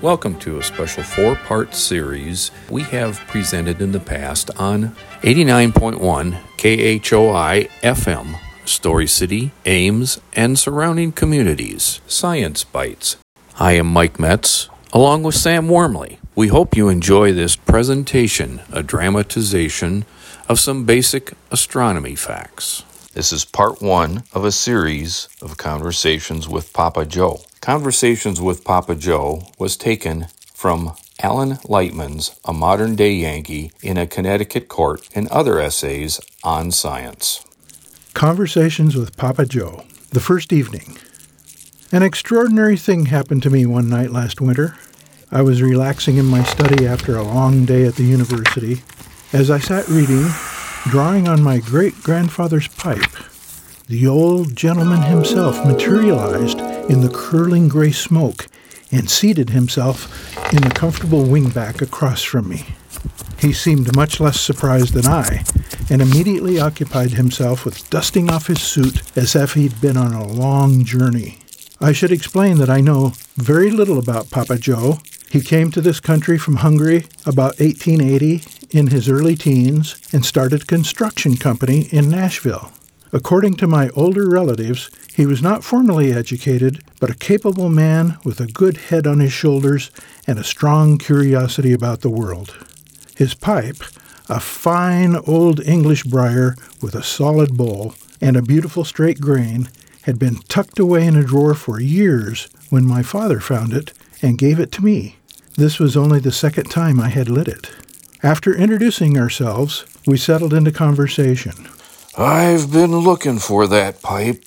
Welcome to a special 4-part series we have presented in the past on 89.1 KHOI FM, Story City, Ames, and surrounding communities, Science Bites. I am Mike Metz, along with Sam Wormley. We hope you enjoy this presentation, a dramatization of some basic astronomy facts. This is part 1 of a series of Conversations with Papa Joe. Conversations with Papa Joe was taken from Alan Lightman's A Modern Day Yankee in a Connecticut Court and other essays on science. Conversations with Papa Joe. The first evening. An extraordinary thing happened to me one night last winter. I was relaxing in my study after a long day at the university. As I sat reading, drawing on my great-grandfather's pipe, the old gentleman himself materialized in the curling gray smoke and seated himself in the comfortable wingback across from me. He seemed much less surprised than I, and immediately occupied himself with dusting off his suit as if he'd been on a long journey. I should explain that I know very little about Papa Joe. He came to this country from Hungary about 1880 in his early teens and started a construction company in Nashville. According to my older relatives, he was not formally educated, but a capable man with a good head on his shoulders and a strong curiosity about the world. His pipe, a fine old English briar with a solid bowl and a beautiful straight grain, had been tucked away in a drawer for years when my father found it and gave it to me. This was only the second time I had lit it. After introducing ourselves, we settled into conversation. "I've been looking for that pipe,"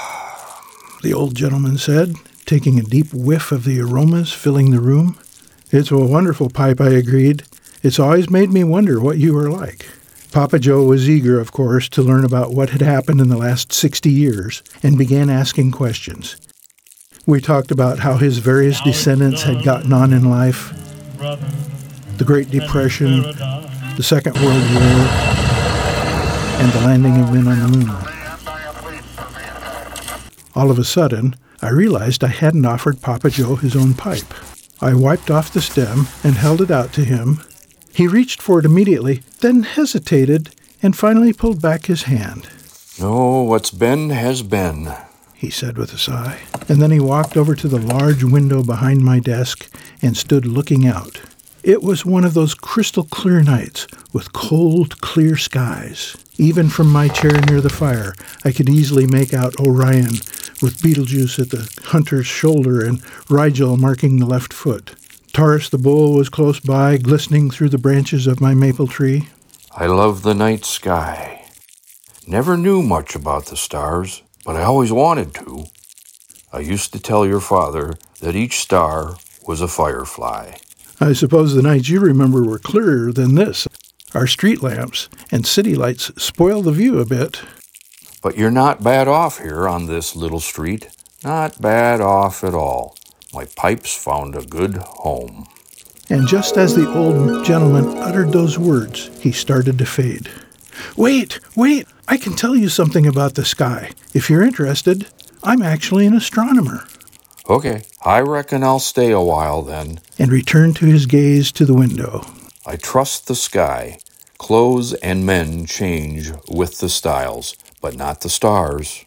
the old gentleman said, taking a deep whiff of the aromas filling the room. "It's a wonderful pipe," I agreed. "It's always made me wonder what you were like." Papa Joe was eager, of course, to learn about what had happened in the last 60 years and began asking questions. We talked about how his various descendants had gotten on in life, the Great Depression, the Second World War, and the landing of men on the moon. All of a sudden, I realized I hadn't offered Papa Joe his own pipe. I wiped off the stem and held it out to him. He reached for it immediately, then hesitated, and finally pulled back his hand. "No, what's been has been," he said with a sigh. And then he walked over to the large window behind my desk and stood looking out. It was one of those crystal-clear nights with cold, clear skies. Even from my chair near the fire, I could easily make out Orion with Betelgeuse at the hunter's shoulder and Rigel marking the left foot. Taurus the bull was close by, glistening through the branches of my maple tree. "I love the night sky. Never knew much about the stars, but I always wanted to. I used to tell your father that each star was a firefly." I suppose the nights you remember were clearer than this. Our street lamps and city lights spoil the view a bit. "But you're not bad off here on this little street. Not bad off at all. My pipe's found a good home." And just as the old gentleman uttered those words, he started to fade. Wait! I can tell you something about the sky. If you're interested, I'm actually an astronomer." "Okay, I reckon I'll stay a while then." And returned to his gaze to the window. "I trust the sky. Clothes and men change with the styles, but not the stars."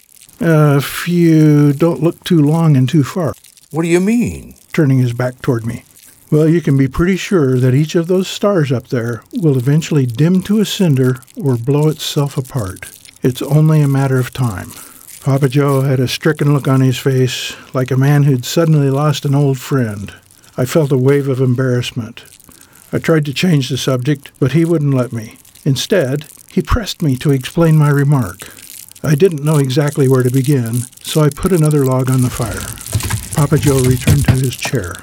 If you don't look too long and too far." "What do you mean?" Turning his back toward me. "Well, you can be pretty sure that each of those stars up there will eventually dim to a cinder or blow itself apart. It's only a matter of time." Papa Joe had a stricken look on his face, like a man who'd suddenly lost an old friend. I felt a wave of embarrassment. I tried to change the subject, but he wouldn't let me. Instead, he pressed me to explain my remark. I didn't know exactly where to begin, so I put another log on the fire. Papa Joe returned to his chair.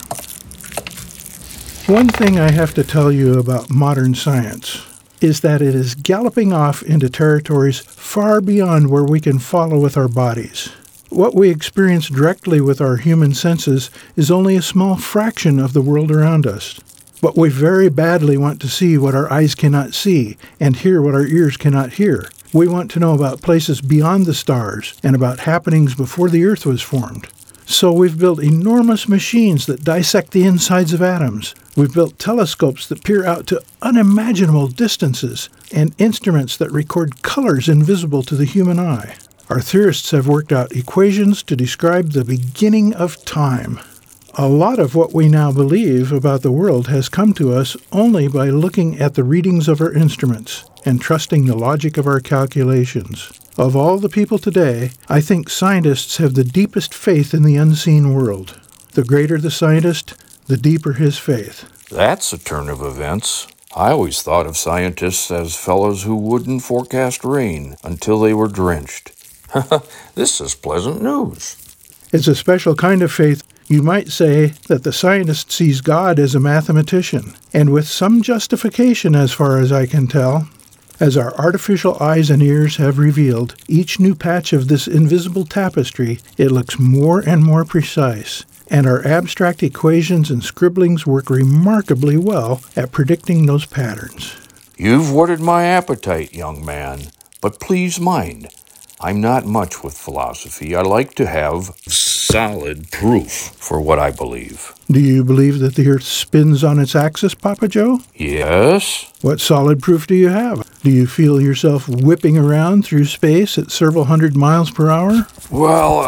"One thing I have to tell you about modern science is that it is galloping off into territories far beyond where we can follow with our bodies. What we experience directly with our human senses is only a small fraction of the world around us. But we very badly want to see what our eyes cannot see and hear what our ears cannot hear. We want to know about places beyond the stars and about happenings before the earth was formed. So we've built enormous machines that dissect the insides of atoms. We've built telescopes that peer out to unimaginable distances and instruments that record colors invisible to the human eye. Our theorists have worked out equations to describe the beginning of time. A lot of what we now believe about the world has come to us only by looking at the readings of our instruments and trusting the logic of our calculations. Of all the people today, I think scientists have the deepest faith in the unseen world. The greater the scientist, the deeper his faith. That's a turn of events. I always thought of scientists as fellows who wouldn't forecast rain until they were drenched. This is pleasant news. It's a special kind of faith. You might say that the scientist sees God as a mathematician, and with some justification as far as I can tell. As our artificial eyes and ears have revealed, each new patch of this invisible tapestry, it looks more and more precise, and our abstract equations and scribblings work remarkably well at predicting those patterns. You've whetted my appetite, young man, but please mind, I'm not much with philosophy. I like to have solid proof for what I believe. Do you believe that the Earth spins on its axis, Papa Joe? Yes. What solid proof do you have? Do you feel yourself whipping around through space at several hundred miles per hour? Well,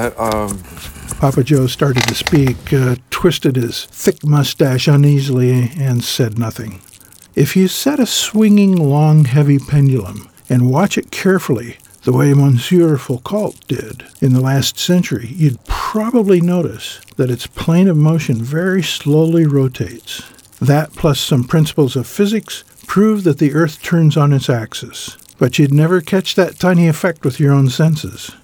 Papa Joe started to speak, twisted his thick mustache uneasily, and said nothing. If you set a swinging, long, heavy pendulum and watch it carefully, the way Monsieur Foucault did in the last century, you'd probably notice that its plane of motion very slowly rotates. That, plus some principles of physics, prove that the Earth turns on its axis. But you'd never catch that tiny effect with your own senses.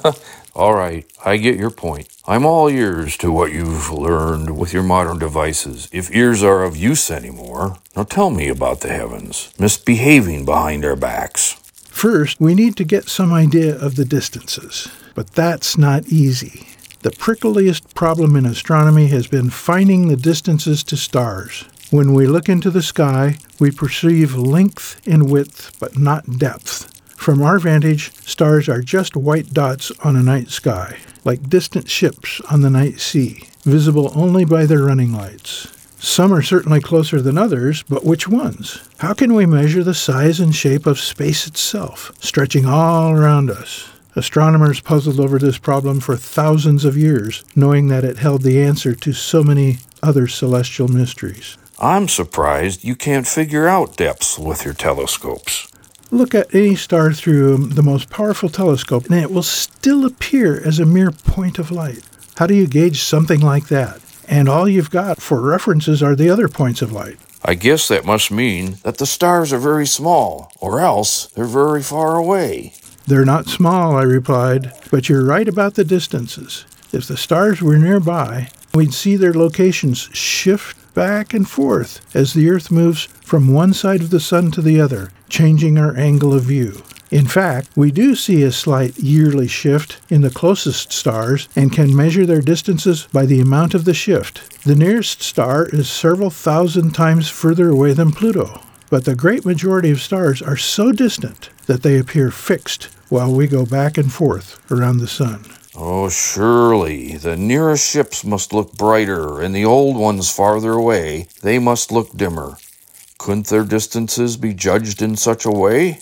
All right, I get your point. I'm all ears to what you've learned with your modern devices, if ears are of use anymore. Now tell me about the heavens, misbehaving behind our backs. First, we need to get some idea of the distances, but that's not easy. The prickliest problem in astronomy has been finding the distances to stars. When we look into the sky, we perceive length and width, but not depth. From our vantage, stars are just white dots on a night sky, like distant ships on the night sea, visible only by their running lights. Some are certainly closer than others, but which ones? How can we measure the size and shape of space itself, stretching all around us? Astronomers puzzled over this problem for thousands of years, knowing that it held the answer to so many other celestial mysteries. I'm surprised you can't figure out depths with your telescopes. Look at any star through the most powerful telescope, and it will still appear as a mere point of light. How do you gauge something like that? And all you've got for references are the other points of light. I guess that must mean that the stars are very small, or else they're very far away. They're not small, I replied, but you're right about the distances. If the stars were nearby, we'd see their locations shift back and forth as the Earth moves from one side of the sun to the other, changing our angle of view. In fact, we do see a slight yearly shift in the closest stars and can measure their distances by the amount of the shift. The nearest star is several thousand times further away than Pluto, but the great majority of stars are so distant that they appear fixed while we go back and forth around the sun. Oh, surely, the nearest ships must look brighter, and the old ones farther away, they must look dimmer. Couldn't their distances be judged in such a way?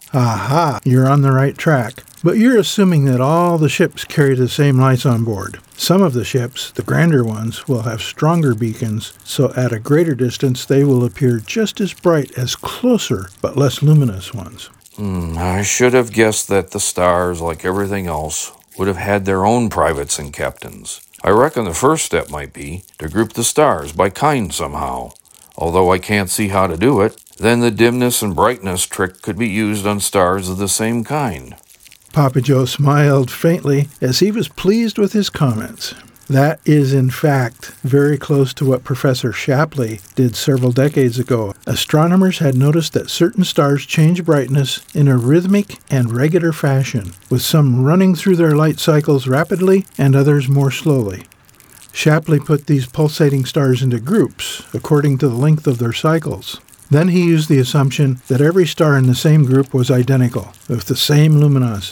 Aha, you're on the right track. But you're assuming that all the ships carry the same lights on board. Some of the ships, the grander ones, will have stronger beacons, so at a greater distance they will appear just as bright as closer but less luminous ones. I should have guessed that the stars, like everything else, would have had their own privates and captains. I reckon the first step might be to group the stars by kind somehow. Although I can't see how to do it, then the dimness and brightness trick could be used on stars of the same kind. Papa Joe smiled faintly as he was pleased with his comments. That is, in fact, very close to what Professor Shapley did several decades ago. Astronomers had noticed that certain stars change brightness in a rhythmic and regular fashion, with some running through their light cycles rapidly and others more slowly. Shapley put these pulsating stars into groups, according to the length of their cycles. Then he used the assumption that every star in the same group was identical, with the same luminosity.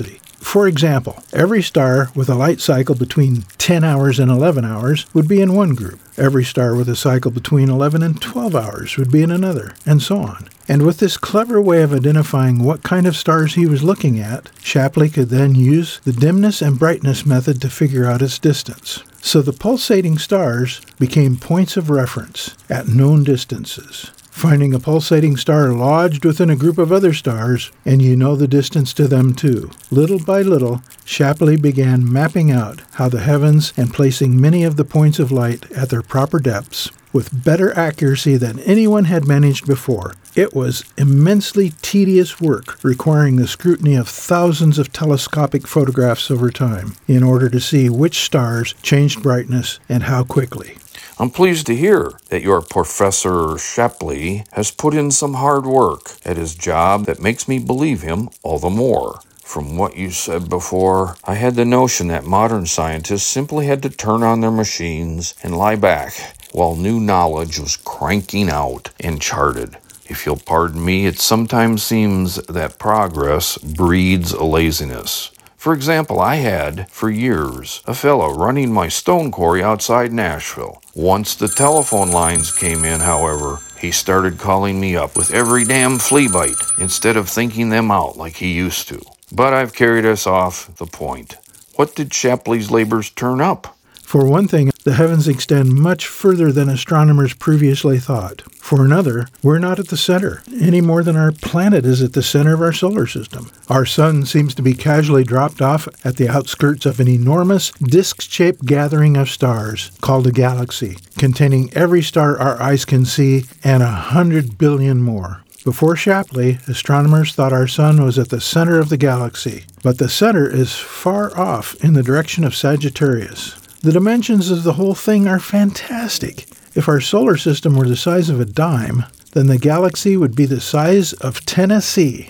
For example, every star with a light cycle between 10 hours and 11 hours would be in one group. Every star with a cycle between 11 and 12 hours would be in another, and so on. And with this clever way of identifying what kind of stars he was looking at, Shapley could then use the dimness and brightness method to figure out its distance. So the pulsating stars became points of reference at known distances. Finding a pulsating star lodged within a group of other stars, and you know the distance to them too. Little by little, Shapley began mapping out how the heavens and placing many of the points of light at their proper depths with better accuracy than anyone had managed before. It was immensely tedious work, requiring the scrutiny of thousands of telescopic photographs over time in order to see which stars changed brightness and how quickly. I'm pleased to hear that your Professor Shapley has put in some hard work at his job that makes me believe him all the more. From what you said before, I had the notion that modern scientists simply had to turn on their machines and lie back while new knowledge was cranking out and charted. If you'll pardon me, it sometimes seems that progress breeds a laziness. For example, I had, for years, a fellow running my stone quarry outside Nashville. Once the telephone lines came in, however, he started calling me up with every damn flea bite instead of thinking them out like he used to. But I've carried us off the point. What did Shapley's labors turn up? For one thing, the heavens extend much further than astronomers previously thought. For another, we're not at the center, any more than our planet is at the center of our solar system. Our sun seems to be casually dropped off at the outskirts of an enormous, disc-shaped gathering of stars called a galaxy, containing every star our eyes can see and 100 billion more. Before Shapley, astronomers thought our sun was at the center of the galaxy, but the center is far off in the direction of Sagittarius. The dimensions of the whole thing are fantastic. If our solar system were the size of a dime, then the galaxy would be the size of Tennessee.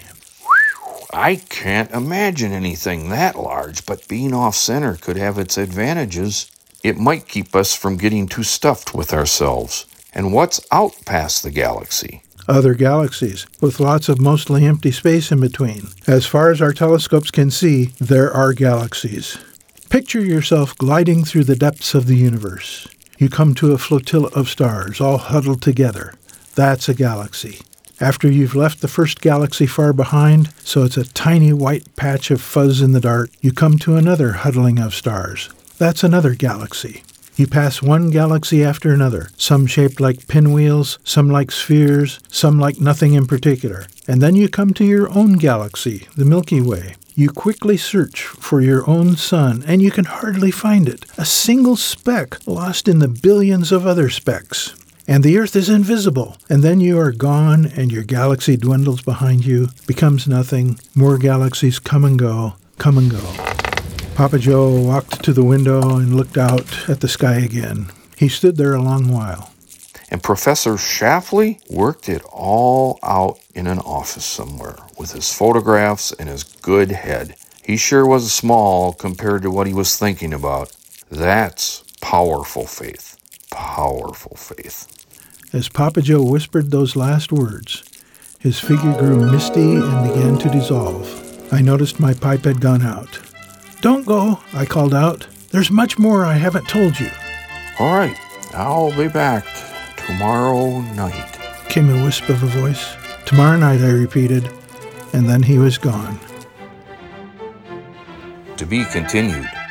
I can't imagine anything that large, but being off-center could have its advantages. It might keep us from getting too stuffed with ourselves. And what's out past the galaxy? Other galaxies, with lots of mostly empty space in between. As far as our telescopes can see, there are galaxies. Picture yourself gliding through the depths of the universe. You come to a flotilla of stars, all huddled together. That's a galaxy. After you've left the first galaxy far behind, so it's a tiny white patch of fuzz in the dark, you come to another huddling of stars. That's another galaxy. You pass one galaxy after another, some shaped like pinwheels, some like spheres, some like nothing in particular. And then you come to your own galaxy, the Milky Way. You quickly search for your own sun, and you can hardly find it. A single speck lost in the billions of other specks. And the Earth is invisible. And then you are gone, and your galaxy dwindles behind you, becomes nothing. More galaxies come and go, come and go. Papa Joe walked to the window and looked out at the sky again. He stood there a long while. And Professor Shapley worked it all out in an office somewhere with his photographs and his good head. He sure was small compared to what he was thinking about. That's powerful faith. Powerful faith. As Papa Joe whispered those last words, his figure grew misty and began to dissolve. I noticed my pipe had gone out. "Don't go," I called out. "There's much more I haven't told you." All right, I'll be back tomorrow night, came a wisp of a voice. "Tomorrow night," I repeated, and then he was gone. To be continued.